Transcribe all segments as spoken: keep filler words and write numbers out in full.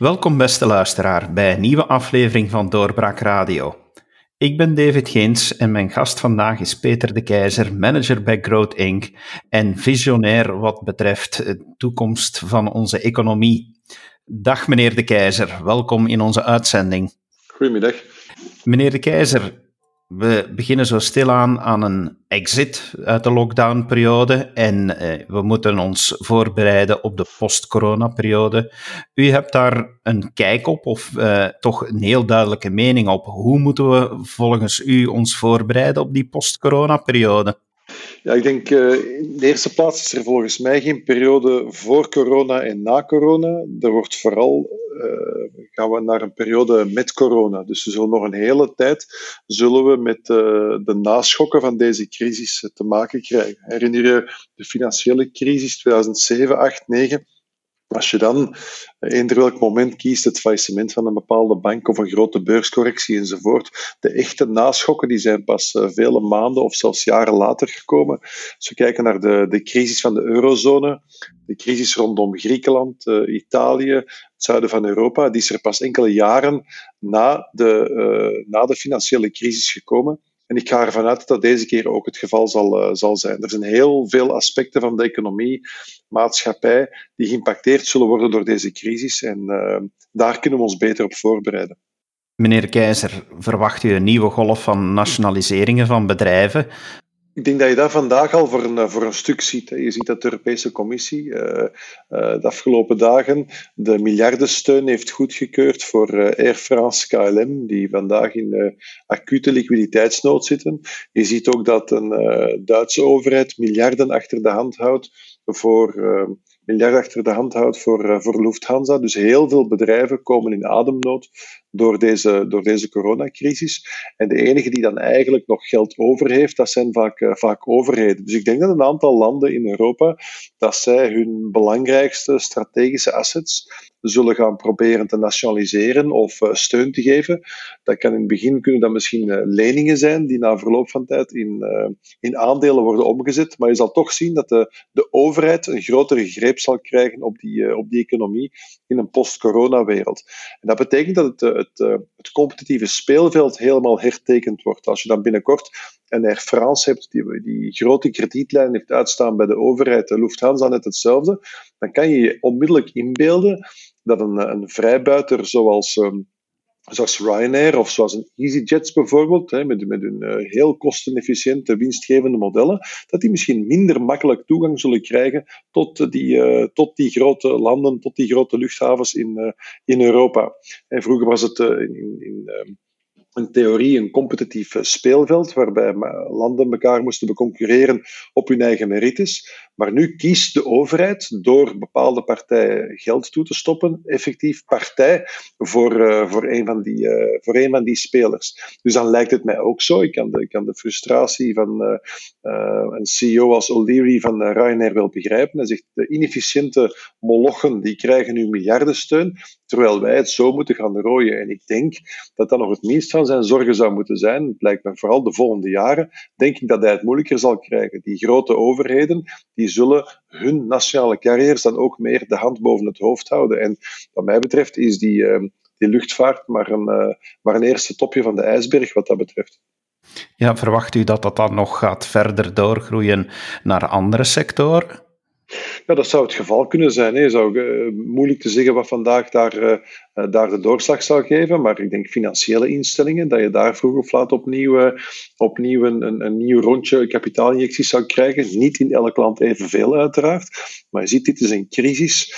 Welkom beste luisteraar bij een nieuwe aflevering van Doorbraak Radio. Ik ben David Geens en mijn gast vandaag is Peter de Keizer, manager bij Growth incorporated en visionair wat betreft de toekomst van onze economie. Dag meneer de Keizer, welkom in onze uitzending. Goedemiddag. Meneer de Keizer, we beginnen zo stilaan aan een exit uit de lockdownperiode en eh, we moeten ons voorbereiden op de post-corona-periode. U hebt daar een kijk op of eh, toch een heel duidelijke mening op. Hoe moeten we volgens u ons voorbereiden op die post-corona-periode? Ja, ik denk uh, in de eerste plaats is er volgens mij geen periode voor corona en na corona. Er wordt vooral, uh, gaan we naar een periode met corona. Dus we zullen nog een hele tijd zullen we met uh, de naschokken van deze crisis te maken krijgen. Herinner je de financiële crisis tweeduizend zeven, acht, negen? Als je dan eender welk moment kiest, het faillissement van een bepaalde bank of een grote beurscorrectie enzovoort, de echte naschokken die zijn pas uh, vele maanden of zelfs jaren later gekomen. Als we kijken naar de, de crisis van de eurozone, de crisis rondom Griekenland, uh, Italië, het zuiden van Europa, die is er pas enkele jaren na de, uh, na de financiële crisis gekomen. En ik ga ervan uit dat deze keer ook het geval zal, uh, zal zijn. Er zijn heel veel aspecten van de economie, maatschappij, die geïmpacteerd zullen worden door deze crisis. En uh, daar kunnen we ons beter op voorbereiden. Meneer Keizer, verwacht u een nieuwe golf van nationaliseringen van bedrijven? Ik denk dat je dat vandaag al voor een, voor een stuk ziet. Je ziet dat de Europese Commissie uh, uh, de afgelopen dagen de miljardensteun heeft goedgekeurd voor uh, Air France K L M, die vandaag in uh, acute liquiditeitsnood zitten. Je ziet ook dat een uh, Duitse overheid miljarden achter de hand houdt voor... Uh, miljarden achter de hand houdt voor, uh, voor Lufthansa. Dus heel veel bedrijven komen in ademnood door deze, door deze coronacrisis. En de enige die dan eigenlijk nog geld over heeft, dat zijn vaak, uh, vaak overheden. Dus ik denk dat een aantal landen in Europa, dat zij hun belangrijkste strategische assets zullen gaan proberen te nationaliseren of uh, steun te geven. Dat kan in het begin kunnen dat misschien uh, leningen zijn die na verloop van tijd in, uh, in aandelen worden omgezet. Maar je zal toch zien dat de, de overheid een grotere greep zal krijgen op die, uh, op die economie in een post-corona-wereld. En dat betekent dat het, uh, het, uh, het competitieve speelveld helemaal hertekend wordt. Als je dan binnenkort een Air France hebt die, die grote kredietlijn heeft uitstaan bij de overheid, de Lufthansa net hetzelfde, dan kan je je onmiddellijk inbeelden dat een, een vrijbuiter zoals, um, zoals Ryanair of zoals een EasyJet bijvoorbeeld, hè, met, met hun uh, heel kostenefficiënte, winstgevende modellen, dat die misschien minder makkelijk toegang zullen krijgen tot die, uh, tot die grote landen, tot die grote luchthavens in, uh, in Europa. En vroeger was het uh, in... in uh, een theorie, een competitief speelveld, waarbij landen elkaar moesten beconcurreren op hun eigen merites. Maar nu kiest de overheid, door bepaalde partijen geld toe te stoppen, effectief partij voor, uh, voor, een, van die, uh, voor een van die spelers. Dus dan lijkt het mij ook zo, ik kan de, ik kan de frustratie van uh, uh, een C E O als O'Leary van uh, Ryanair wel begrijpen. Hij zegt, de inefficiënte molochen, die krijgen nu miljardensteun, terwijl wij het zo moeten gaan rooien. En ik denk dat dat nog het minst van zijn zorgen zou moeten zijn. Het lijkt me vooral de volgende jaren, denk ik dat hij het moeilijker zal krijgen. Die grote overheden, die zullen hun nationale carrières dan ook meer de hand boven het hoofd houden. En wat mij betreft is die, uh, die luchtvaart maar een, uh, maar een eerste topje van de ijsberg wat dat betreft. Ja, verwacht u dat dat dan nog gaat verder doorgroeien naar andere sectoren? Ja, dat zou het geval kunnen zijn. Het is ook uh, moeilijk te zeggen wat vandaag daar, uh, uh, daar de doorslag zou geven, maar ik denk financiële instellingen, dat je daar vroeg of laat opnieuw, uh, opnieuw een, een, een nieuw rondje kapitaalinjecties zou krijgen. Niet in elk land evenveel uiteraard, maar je ziet, dit is een crisis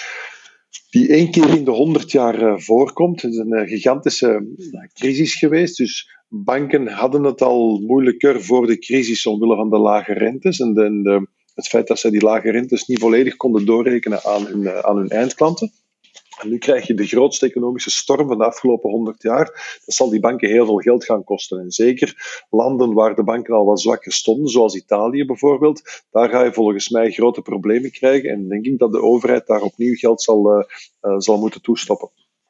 die één keer in de honderd jaar uh, voorkomt. Het is een uh, gigantische uh, crisis geweest, dus banken hadden het al moeilijker voor de crisis omwille van de lage rentes en de, de het feit dat zij die lage rentes niet volledig konden doorrekenen aan hun, aan hun eindklanten. En nu krijg je de grootste economische storm van de afgelopen honderd jaar. Dat zal die banken heel veel geld gaan kosten. En zeker landen waar de banken al wat zwakker stonden, zoals Italië bijvoorbeeld, daar ga je volgens mij grote problemen krijgen. En denk ik dat de overheid daar opnieuw geld zal, uh, uh, zal moeten toestoppen.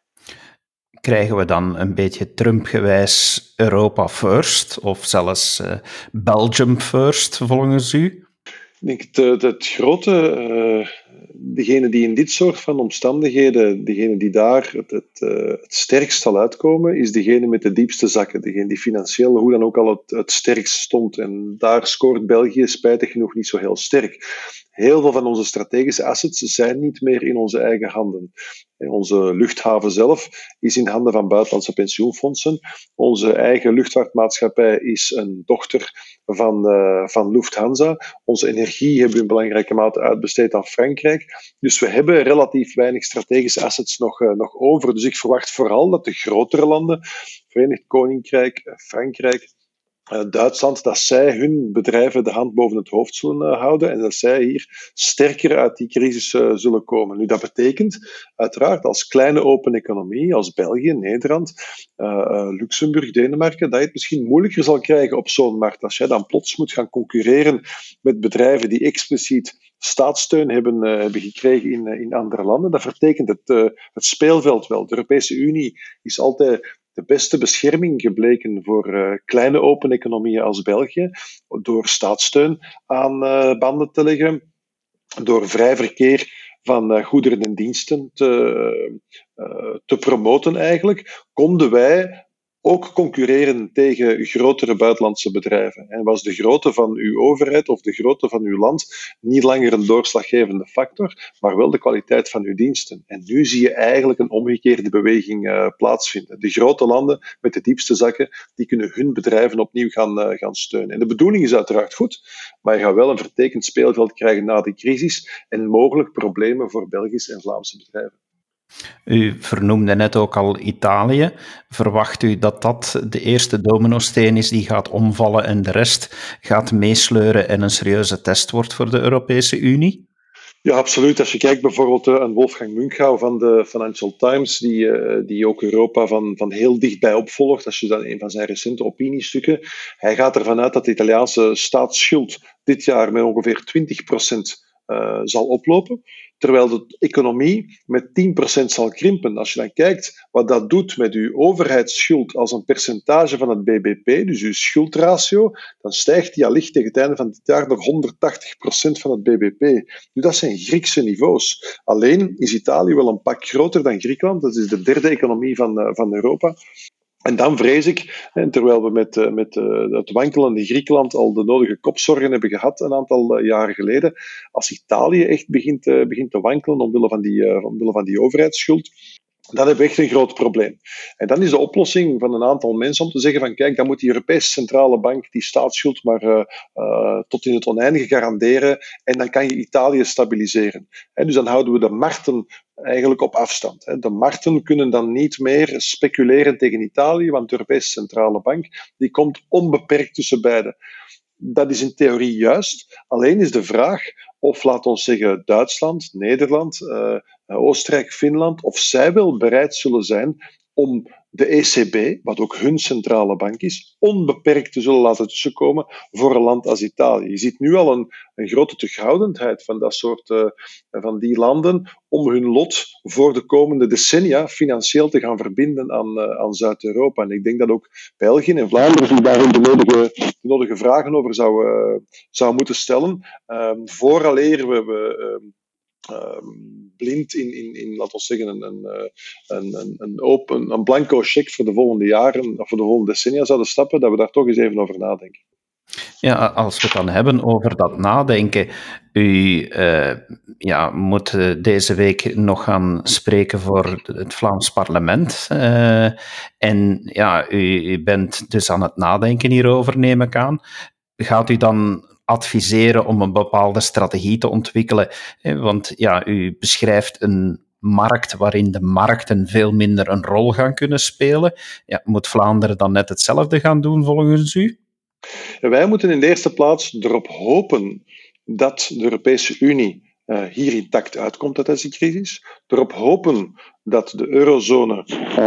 Krijgen we dan een beetje Trump-gewijs Europa first, of zelfs uh, Belgium first, volgens u? Ik denk het, het grote, uh, degene die in dit soort van omstandigheden, degene die daar het, het, uh, het sterkst zal uitkomen, is degene met de diepste zakken. Degene die financieel hoe dan ook al het, het sterkst stond. En daar scoort België spijtig genoeg niet zo heel sterk. Heel veel van onze strategische assets zijn niet meer in onze eigen handen. Onze luchthaven zelf is in handen van buitenlandse pensioenfondsen. Onze eigen luchtvaartmaatschappij is een dochter van, uh, van Lufthansa. Onze energie hebben we in belangrijke mate uitbesteed aan Frankrijk. Dus we hebben relatief weinig strategische assets nog, uh, nog over. Dus ik verwacht vooral dat de grotere landen, Verenigd Koninkrijk, Frankrijk, Uh, Duitsland, dat zij hun bedrijven de hand boven het hoofd zullen uh, houden en dat zij hier sterker uit die crisis uh, zullen komen. Nu, dat betekent uiteraard als kleine open economie, als België, Nederland, uh, uh, Luxemburg, Denemarken, dat je het misschien moeilijker zal krijgen op zo'n markt. Als jij dan plots moet gaan concurreren met bedrijven die expliciet staatssteun hebben, uh, hebben gekregen in, uh, in andere landen, dat vertekent het, uh, het speelveld wel. De Europese Unie is altijd de beste bescherming gebleken voor uh, kleine open economieën als België, door staatssteun aan uh, banden te leggen, door vrij verkeer van uh, goederen en diensten te, uh, te promoten eigenlijk, konden wij ook concurreren tegen grotere buitenlandse bedrijven. En was de grootte van uw overheid of de grootte van uw land niet langer een doorslaggevende factor, maar wel de kwaliteit van uw diensten. En nu zie je eigenlijk een omgekeerde beweging uh, plaatsvinden. De grote landen met de diepste zakken, die kunnen hun bedrijven opnieuw gaan, uh, gaan steunen. En de bedoeling is uiteraard goed, maar je gaat wel een vertekend speelveld krijgen na de crisis en mogelijk problemen voor Belgische en Vlaamse bedrijven. U vernoemde net ook al Italië. Verwacht u dat dat de eerste dominosteen is die gaat omvallen en de rest gaat meesleuren en een serieuze test wordt voor de Europese Unie? Ja, absoluut. Als je kijkt bijvoorbeeld aan Wolfgang Münchau van de Financial Times, die, die ook Europa van, van heel dichtbij opvolgt, als je dan een van zijn recente opiniestukken, hij gaat ervan uit dat de Italiaanse staatsschuld dit jaar met ongeveer twintig procent uh, zal oplopen, terwijl de economie met tien procent zal krimpen. Als je dan kijkt wat dat doet met uw overheidsschuld als een percentage van het B B P, dus uw schuldratio, dan stijgt die allicht tegen het einde van dit jaar naar honderdtachtig procent van het B B P. Nu, dat zijn Griekse niveaus. Alleen is Italië wel een pak groter dan Griekenland. Dat is de derde economie van, van Europa. En dan vrees ik, en terwijl we met, met het wankelende Griekenland al de nodige kopzorgen hebben gehad een aantal jaren geleden, als Italië echt begint, begint te wankelen omwille van die, omwille van die overheidsschuld, dan hebben we echt een groot probleem. En dan is de oplossing van een aantal mensen om te zeggen van kijk, dan moet die Europese Centrale Bank die staatsschuld maar uh, uh, tot in het oneindige garanderen en dan kan je Italië stabiliseren. En dus dan houden we de markten eigenlijk op afstand. De markten kunnen dan niet meer speculeren tegen Italië, want de Europese Centrale Bank die komt onbeperkt tussen beiden. Dat is in theorie juist. Alleen is de vraag of, laat ons zeggen, Duitsland, Nederland, uh, Oostenrijk, Finland, of zij wel bereid zullen zijn om de E C B, wat ook hun centrale bank is, onbeperkt te zullen laten tussenkomen voor een land als Italië. Je ziet nu al een, een grote terughoudendheid van dat soort uh, van die landen om hun lot voor de komende decennia financieel te gaan verbinden aan, uh, aan Zuid-Europa. En ik denk dat ook België en Vlaanderen zich daarin de nodige, de nodige vragen over zou, uh, zou moeten stellen, uh, vooraleer we... we uh, Uh, blind in, in, in, laten we zeggen, een, een, een, een, open, een blanco cheque voor de volgende jaren of voor de volgende decennia zouden stappen, dat we daar toch eens even over nadenken. Ja, als we het dan hebben over dat nadenken, u uh, ja, moet deze week nog gaan spreken voor het Vlaams parlement. Uh, en ja, u, u bent dus aan het nadenken hierover, neem ik aan. Gaat u dan adviseren om een bepaalde strategie te ontwikkelen? Want ja, u beschrijft een markt waarin de markten veel minder een rol gaan kunnen spelen. Ja, moet Vlaanderen dan net hetzelfde gaan doen volgens u? Ja, wij moeten in de eerste plaats erop hopen dat de Europese Unie uh, hier intact uitkomt uit deze crisis. Erop hopen dat de eurozone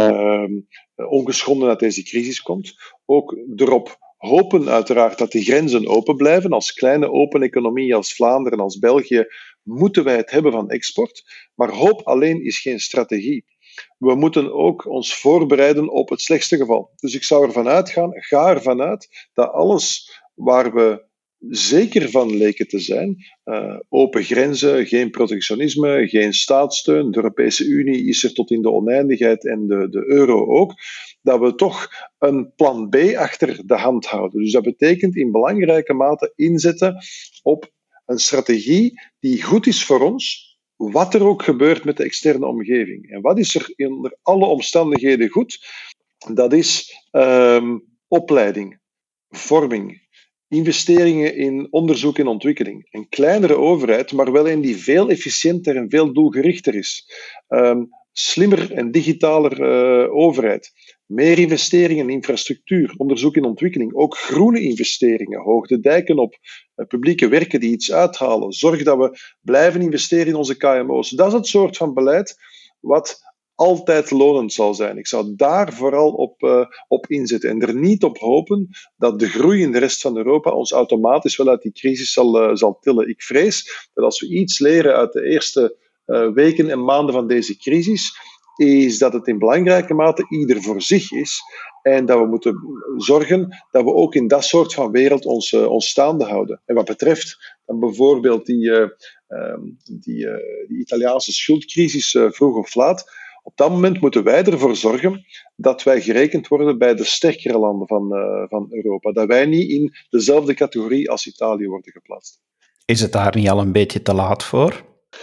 uh, ongeschonden uit deze crisis komt. Ook erop hopen uiteraard dat de grenzen open blijven. Als kleine open economie als Vlaanderen, als België, moeten wij het hebben van export. Maar hoop alleen is geen strategie. We moeten ook ons voorbereiden op het slechtste geval. Dus ik zou ervan uitgaan, ga ervan uit, dat alles waar we zeker van leken te zijn. Uh, open grenzen, geen protectionisme, geen staatssteun. De Europese Unie is er tot in de oneindigheid en de, de euro ook. Dat we toch een plan B achter de hand houden. Dus dat betekent in belangrijke mate inzetten op een strategie die goed is voor ons, wat er ook gebeurt met de externe omgeving. En wat is er onder alle omstandigheden goed? Dat is um, opleiding, vorming, investeringen in onderzoek en ontwikkeling. Een kleinere overheid, maar wel een die veel efficiënter en veel doelgerichter is. Um, slimmer en digitaler uh, overheid. Meer investeringen in infrastructuur, onderzoek en ontwikkeling. Ook groene investeringen, hoog de dijken op, uh, publieke werken die iets uithalen. Zorg dat we blijven investeren in onze K M O's. Dat is het soort van beleid wat altijd lonend zal zijn. Ik zou daar vooral op, uh, op inzetten en er niet op hopen dat de groei in de rest van Europa ons automatisch wel uit die crisis zal, uh, zal tillen. Ik vrees dat als we iets leren uit de eerste uh, weken en maanden van deze crisis, is dat het in belangrijke mate ieder voor zich is en dat we moeten zorgen dat we ook in dat soort van wereld ons, uh, ons staande houden. En wat betreft dan bijvoorbeeld die, uh, um, die, uh, die Italiaanse schuldcrisis uh, vroeg of laat, op dat moment moeten wij ervoor zorgen dat wij gerekend worden bij de sterkere landen van, uh, van Europa. Dat wij niet in dezelfde categorie als Italië worden geplaatst. Is het daar niet al een beetje te laat voor?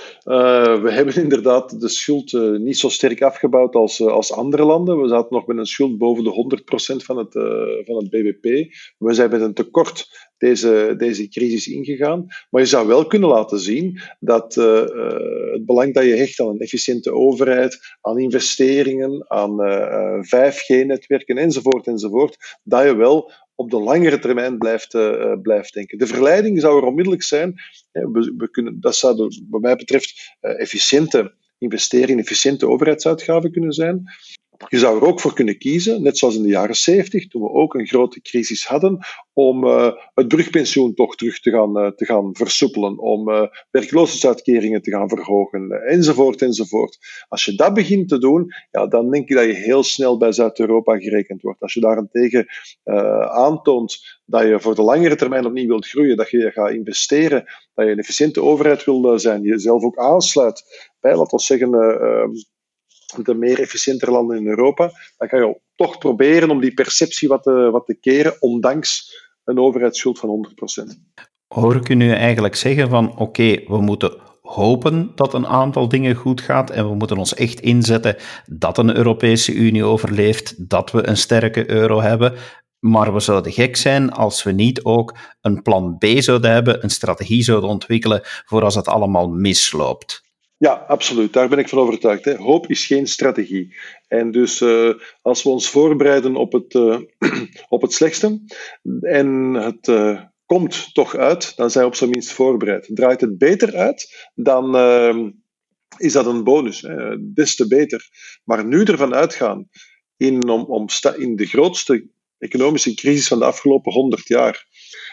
Uh, we hebben inderdaad de schuld uh, niet zo sterk afgebouwd als, uh, als andere landen. We zaten nog met een schuld boven de honderd procent van het, uh, van het B B P. We zijn met een tekort deze, deze crisis ingegaan. Maar je zou wel kunnen laten zien dat uh, uh, het belang dat je hecht aan een efficiënte overheid, aan investeringen, aan uh, vijf G-netwerken enzovoort, enzovoort, dat je wel op de langere termijn blijft, uh, blijft denken. De verleiding zou er onmiddellijk zijn. Hè, we, we kunnen, dat zou er, wat mij betreft uh, efficiënte investeringen, efficiënte overheidsuitgaven kunnen zijn. Je zou er ook voor kunnen kiezen, net zoals in de jaren zeventig, toen we ook een grote crisis hadden, om uh, het brugpensioen toch terug te gaan, uh, te gaan versoepelen, om uh, werkloosheidsuitkeringen te gaan verhogen, uh, enzovoort, enzovoort. Als je dat begint te doen, ja, dan denk ik dat je heel snel bij Zuid-Europa gerekend wordt. Als je daarentegen uh, aantoont dat je voor de langere termijn opnieuw wilt groeien, dat je gaat investeren, dat je een efficiënte overheid wil zijn, die jezelf ook aansluit bij, laten we zeggen, uh, uh, de meer efficiëntere landen in Europa, dan ga je toch proberen om die perceptie wat te, wat te keren, ondanks een overheidsschuld van honderd procent. Hoor ik u nu eigenlijk zeggen van oké, okay, we moeten hopen dat een aantal dingen goed gaat en we moeten ons echt inzetten dat een Europese Unie overleeft, dat we een sterke euro hebben, maar we zouden gek zijn als we niet ook een plan B zouden hebben, een strategie zouden ontwikkelen voor als het allemaal misloopt. Ja, absoluut. Daar ben ik van overtuigd. Hè. Hoop is geen strategie. En dus uh, als we ons voorbereiden op het, uh, op het slechtste en het uh, komt toch uit, dan zijn we op zijn minst voorbereid. Draait het beter uit, dan uh, is dat een bonus. Hè. Des te beter. Maar nu ervan uitgaan, in, om, om sta, in de grootste economische crisis van de afgelopen honderd jaar,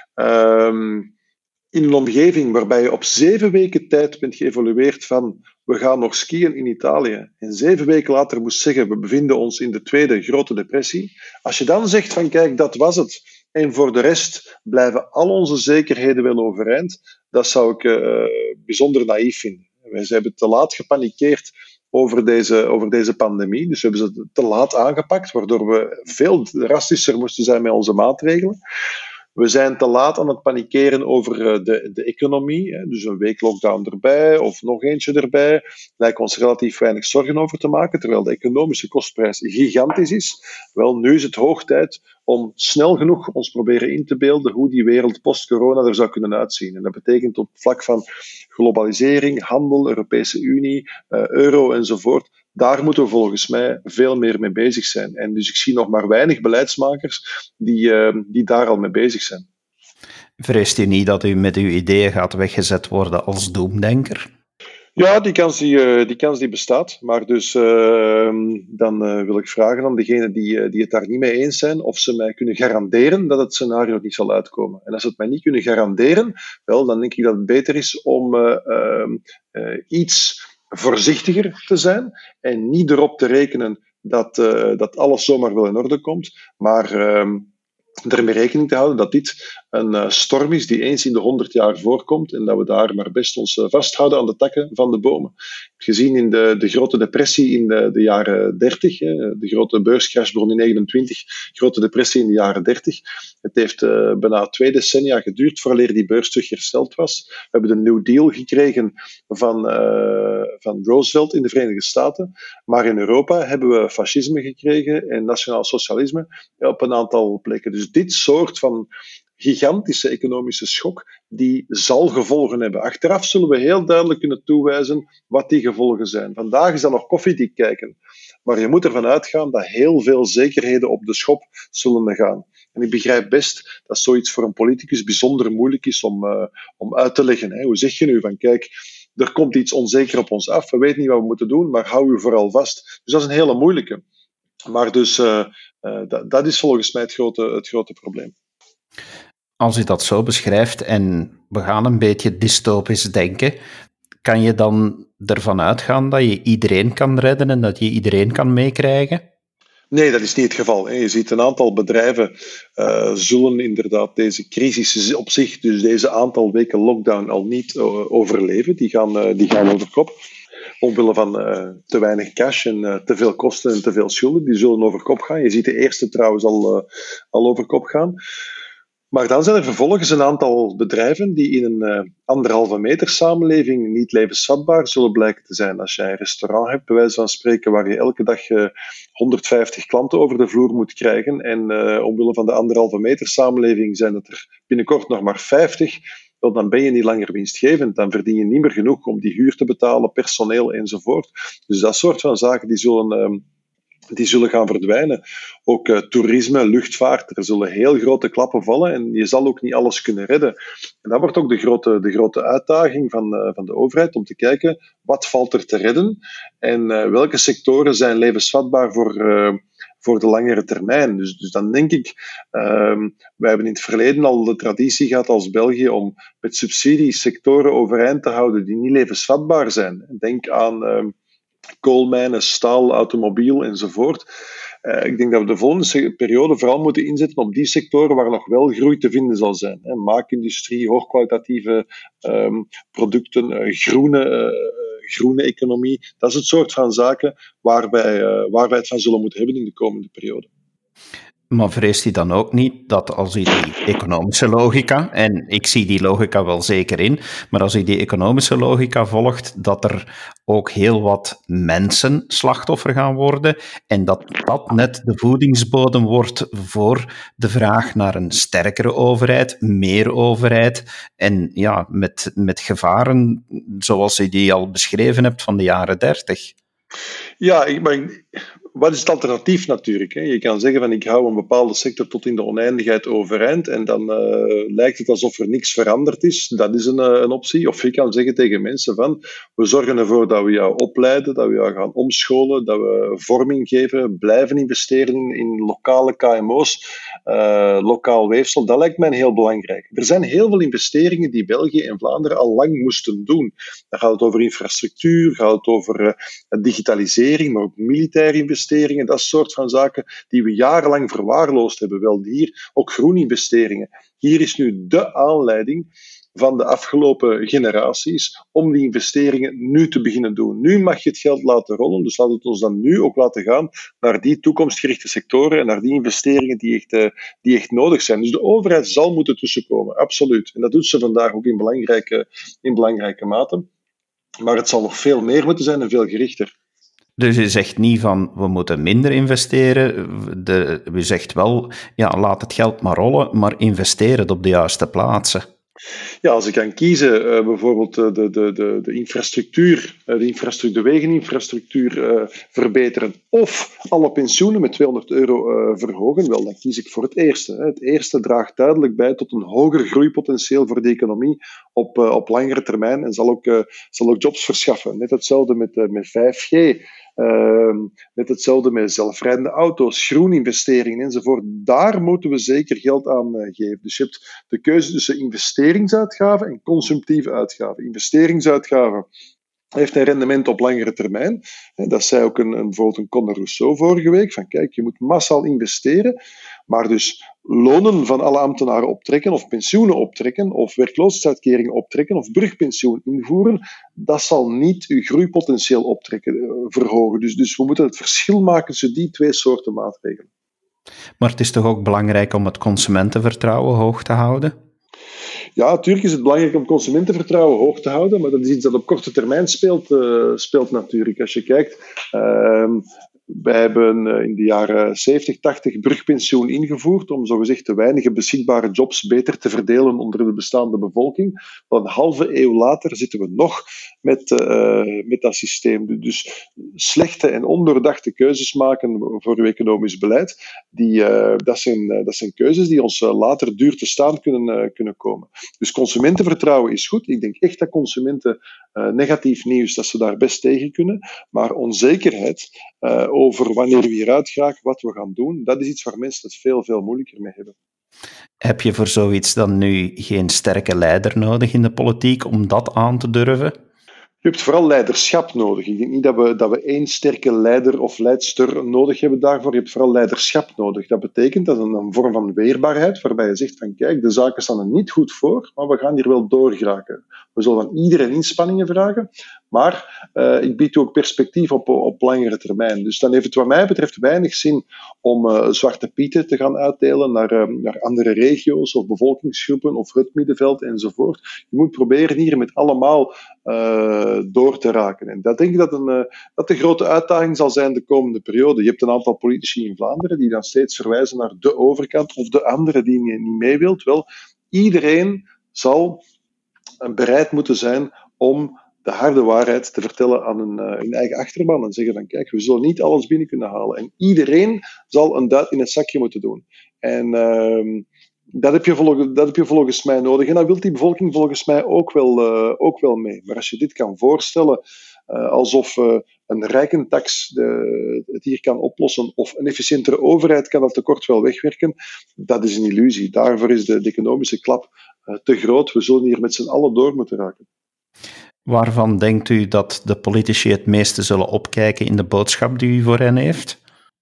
uh, in een omgeving waarbij je op zeven weken tijd bent geëvolueerd van we gaan nog skiën in Italië en zeven weken later moest zeggen we bevinden ons in de tweede grote depressie. Als je dan zegt van kijk, dat was het en voor de rest blijven al onze zekerheden wel overeind, dat zou ik uh, bijzonder naïef vinden. Wij hebben te laat gepanikeerd over deze, over deze pandemie, dus we hebben ze te laat aangepakt, waardoor we veel drastischer moesten zijn met onze maatregelen. We zijn te laat aan het panikeren over de, de economie. Hè. Dus een week lockdown erbij of nog eentje erbij. Lijken ons relatief weinig zorgen over te maken, terwijl de economische kostprijs gigantisch is. Wel, nu is het hoog tijd om snel genoeg ons proberen in te beelden hoe die wereld post-corona er zou kunnen uitzien. En dat betekent op het vlak van globalisering, handel, Europese Unie, uh, euro enzovoort. Daar moeten we volgens mij veel meer mee bezig zijn. En dus ik zie nog maar weinig beleidsmakers die, uh, die daar al mee bezig zijn. Vreest u niet dat u met uw ideeën gaat weggezet worden als doemdenker? Ja, die kans die, uh, die, kans die bestaat. Maar dus uh, dan uh, wil ik vragen aan degenen die, uh, die het daar niet mee eens zijn, of ze mij kunnen garanderen dat het scenario niet zal uitkomen. En als ze het mij niet kunnen garanderen, wel, dan denk ik dat het beter is om uh, uh, uh, iets voorzichtiger te zijn en niet erop te rekenen dat, uh, dat alles zomaar wel in orde komt, maar uh, ermee rekening te houden dat dit een uh, storm is die eens in de honderd jaar voorkomt en dat we daar maar best ons uh, vasthouden aan de takken van de bomen. Gezien in de, de grote depressie in de, de jaren dertig, hè, de grote beurscrash begon in negentwintig, grote depressie in de jaren dertig. Het heeft uh, bijna twee decennia geduurd vooraleer die beurs terug hersteld was. We hebben de New Deal gekregen van, uh, van Roosevelt in de Verenigde Staten, maar in Europa hebben we fascisme gekregen en nationaal socialisme op een aantal plekken. Dus dit soort van gigantische economische schok, die zal gevolgen hebben. Achteraf zullen we heel duidelijk kunnen toewijzen wat die gevolgen zijn. Vandaag is dat nog koffiedik kijken. Maar je moet ervan uitgaan dat heel veel zekerheden op de schop zullen gaan. En ik begrijp best dat zoiets voor een politicus bijzonder moeilijk is om, uh, om uit te leggen. Hè. Hoe zeg je nu van, kijk, er komt iets onzeker op ons af, we weten niet wat we moeten doen, maar hou u vooral vast. Dus dat is een hele moeilijke. Maar dus, uh, uh, dat, dat is volgens mij het grote, het grote probleem. Als je dat zo beschrijft en we gaan een beetje dystopisch denken, kan je dan ervan uitgaan dat je iedereen kan redden en dat je iedereen kan meekrijgen? Nee, dat is niet het geval. Je ziet een aantal bedrijven uh, zullen inderdaad deze crisis op zich, dus deze aantal weken lockdown, al niet uh, overleven. Die gaan, uh, die gaan over kop. Omwille van uh, te weinig cash en uh, te veel kosten en te veel schulden. Die zullen over kop gaan. Je ziet de eerste trouwens al, uh, al over kop gaan. Maar dan zijn er vervolgens een aantal bedrijven die in een uh, anderhalve meter samenleving niet levensvatbaar zullen blijken te zijn. Als jij een restaurant hebt, bij wijze van spreken, waar je elke dag uh, honderdvijftig klanten over de vloer moet krijgen en uh, omwille van de anderhalve meter samenleving zijn het er binnenkort nog maar vijftig, wel, dan ben je niet langer winstgevend. Dan verdien je niet meer genoeg om die huur te betalen, personeel enzovoort. Dus dat soort van zaken die zullen... Uh, die zullen gaan verdwijnen. Ook uh, toerisme, luchtvaart, er zullen heel grote klappen vallen en je zal ook niet alles kunnen redden. En dat wordt ook de grote, de grote uitdaging van, uh, van de overheid, om te kijken wat valt er te redden en uh, welke sectoren zijn levensvatbaar voor, uh, voor de langere termijn. Dus, dus dan denk ik, uh, wij hebben in het verleden al de traditie gehad als België om met subsidies sectoren overeind te houden die niet levensvatbaar zijn. Denk aan... Uh, koolmijnen, staal, automobiel enzovoort. Uh, ik denk dat we de volgende periode vooral moeten inzetten op die sectoren waar nog wel groei te vinden zal zijn. Hè. Maakindustrie, hoogkwalitatieve um, producten, uh, groene, uh, groene economie. Dat is het soort van zaken waar wij, uh, waar wij het van zullen moeten hebben in de komende periode. Maar vreest hij dan ook niet dat als hij die economische logica, en ik zie die logica wel zeker in, maar als hij die economische logica volgt, dat er ook heel wat mensen slachtoffer gaan worden en dat dat net de voedingsbodem wordt voor de vraag naar een sterkere overheid, meer overheid en ja, met, met gevaren zoals je die al beschreven hebt van de jaren dertig? Ja, ik, maar wat is het alternatief natuurlijk? Hè? Je kan zeggen van ik hou een bepaalde sector tot in de oneindigheid overeind en dan uh, lijkt het alsof er niks veranderd is. Dat is een, uh, een optie. Of je kan zeggen tegen mensen van we zorgen ervoor dat we jou opleiden, dat we jou gaan omscholen, dat we vorming geven, blijven investeren in, in lokale K M O's, uh, lokaal weefsel. Dat lijkt mij heel belangrijk. Er zijn heel veel investeringen die België en Vlaanderen al lang moesten doen. Dan gaat het over infrastructuur, gaat het over uh, digitalisering, maar ook militaire investeringen. Dat soort van zaken die we jarenlang verwaarloosd hebben. Wel hier ook groeninvesteringen. Hier is nu de aanleiding van de afgelopen generaties om die investeringen nu te beginnen doen. Nu mag je het geld laten rollen, dus laat het ons dan nu ook laten gaan naar die toekomstgerichte sectoren en naar die investeringen die echt, uh, die echt nodig zijn. Dus de overheid zal moeten tussenkomen, absoluut. En dat doet ze vandaag ook in belangrijke, in belangrijke mate. Maar het zal nog veel meer moeten zijn en veel gerichter. Dus je zegt niet van, we moeten minder investeren. De, je zegt wel, ja, laat het geld maar rollen, maar investeer het op de juiste plaatsen. Ja, als ik kan kiezen, uh, bijvoorbeeld uh, de, de, de, de infrastructuur, uh, de, infrastructuur, de wegeninfrastructuur uh, verbeteren of alle pensioenen met tweehonderd euro uh, verhogen, wel, dan kies ik voor het eerste. Hè. Het eerste draagt duidelijk bij tot een hoger groeipotentieel voor de economie op, uh, op langere termijn en zal ook, uh, zal ook jobs verschaffen. Net hetzelfde met, uh, met vijf G. Uh, net hetzelfde met zelfrijdende auto's, groeninvesteringen enzovoort. Daar moeten we zeker geld aan uh, geven. Dus je hebt de keuze tussen investeringsuitgaven en consumptieve uitgaven. Investeringsuitgaven heeft een rendement op langere termijn. En dat zei ook een, een, bijvoorbeeld een Conor Rousseau vorige week. Van kijk, je moet massaal investeren, Maar dus lonen van alle ambtenaren optrekken, of pensioenen optrekken, of werkloosheidsuitkeringen optrekken, of brugpensioen invoeren, dat zal niet uw groeipotentieel optrekken, uh, verhogen. Dus, dus we moeten het verschil maken tussen die twee soorten maatregelen. Maar het is toch ook belangrijk om het consumentenvertrouwen hoog te houden? Ja, natuurlijk is het belangrijk om consumentenvertrouwen hoog te houden, maar dat is iets dat op korte termijn speelt, uh, speelt natuurlijk. Als je kijkt, uh, wij hebben in de jaren zeventig, tachtig brugpensioen ingevoerd om zogezegd de weinige beschikbare jobs beter te verdelen onder de bestaande bevolking. Al een halve eeuw later zitten we nog met, uh, met dat systeem. Dus slechte en ondoordachte keuzes maken voor uw economisch beleid, die, uh, dat, zijn, uh, dat zijn keuzes die ons uh, later duur te staan kunnen, uh, kunnen komen. Dus consumentenvertrouwen is goed. Ik denk echt dat consumenten uh, negatief nieuws, dat ze daar best tegen kunnen. Maar onzekerheid uh, over wanneer we hieruit geraken, wat we gaan doen, dat is iets waar mensen het veel, veel moeilijker mee hebben. Heb je voor zoiets dan nu geen sterke leider nodig in de politiek om dat aan te durven? Je hebt vooral leiderschap nodig. Ik denk niet dat we, dat we één sterke leider of leidster nodig hebben daarvoor. Je hebt vooral leiderschap nodig. Dat betekent dat een, een vorm van weerbaarheid, waarbij je zegt van kijk, de zaken staan er niet goed voor, maar we gaan hier wel doorgeraken. We zullen van iedereen inspanningen vragen, maar uh, ik bied ook perspectief op, op langere termijn. Dus dan heeft het wat mij betreft weinig zin om uh, zwarte pieten te gaan uitdelen naar, uh, naar andere regio's of bevolkingsgroepen of het middenveld enzovoort. Je moet proberen hier met allemaal uh, door te raken. En dat denk ik dat, een, uh, dat de grote uitdaging zal zijn de komende periode. Je hebt een aantal politici in Vlaanderen die dan steeds verwijzen naar de overkant of de andere die niet, niet mee wilt. Wel, iedereen zal bereid moeten zijn om de harde waarheid te vertellen aan een, uh, hun eigen achterban en zeggen van kijk, we zullen niet alles binnen kunnen halen. En iedereen zal een duit in het zakje moeten doen. En uh, dat, heb je volgens, dat heb je volgens mij nodig. En dat wil die bevolking volgens mij ook wel, uh, ook wel mee. Maar als je dit kan voorstellen uh, alsof uh, een rijkentax de, het hier kan oplossen of een efficiëntere overheid kan dat tekort wel wegwerken, dat is een illusie. Daarvoor is de, de economische klap uh, te groot. We zullen hier met z'n allen door moeten raken. Waarvan denkt u dat de politici het meeste zullen opkijken in de boodschap die u voor hen heeft?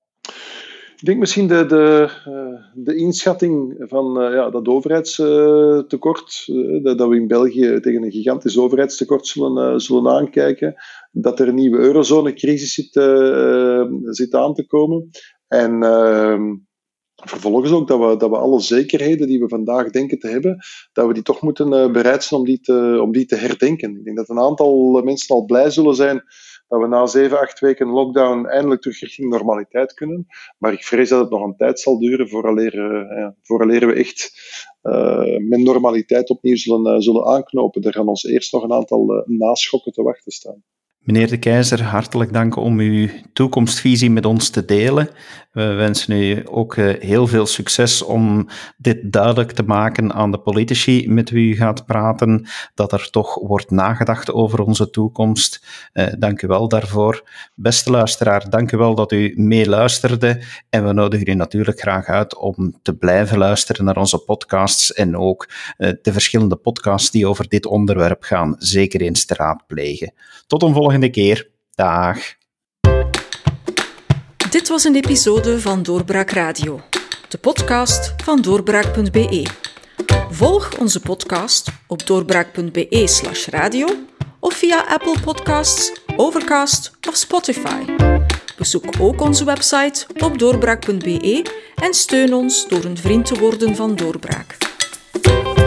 Ik denk misschien de, de, de inschatting van uh, ja, dat overheidstekort, uh, dat we in België tegen een gigantisch overheidstekort zullen, uh, zullen aankijken, dat er een nieuwe eurozonecrisis zit, uh, zit aan te komen. En uh, vervolgens ook dat we, dat we alle zekerheden die we vandaag denken te hebben, dat we die toch moeten uh, bereid zijn om die, te, om die te herdenken. Ik denk dat een aantal mensen al blij zullen zijn dat we na zeven, acht weken lockdown eindelijk terug richting normaliteit kunnen. Maar ik vrees dat het nog een tijd zal duren vooraleer, uh, ja, vooraleer we echt uh, met normaliteit opnieuw zullen, uh, zullen aanknopen. Er gaan ons eerst nog een aantal uh, naschokken te wachten staan. Meneer De Keyzer, hartelijk dank om uw toekomstvisie met ons te delen. We wensen u ook heel veel succes om dit duidelijk te maken aan de politici met wie u gaat praten, dat er toch wordt nagedacht over onze toekomst. Uh, dank u wel daarvoor. Beste luisteraar, dank u wel dat u meeluisterde en we nodigen u natuurlijk graag uit om te blijven luisteren naar onze podcasts en ook uh, de verschillende podcasts die over dit onderwerp gaan, zeker eens te raadplegen. Tot een volgende keer. Dag. Dit was een episode van Doorbraak Radio, de podcast van doorbraak punt b e. Volg onze podcast op doorbraak punt b e slash radio of via Apple Podcasts, Overcast of Spotify. Bezoek ook onze website op doorbraak punt b e en steun ons door een vriend te worden van Doorbraak.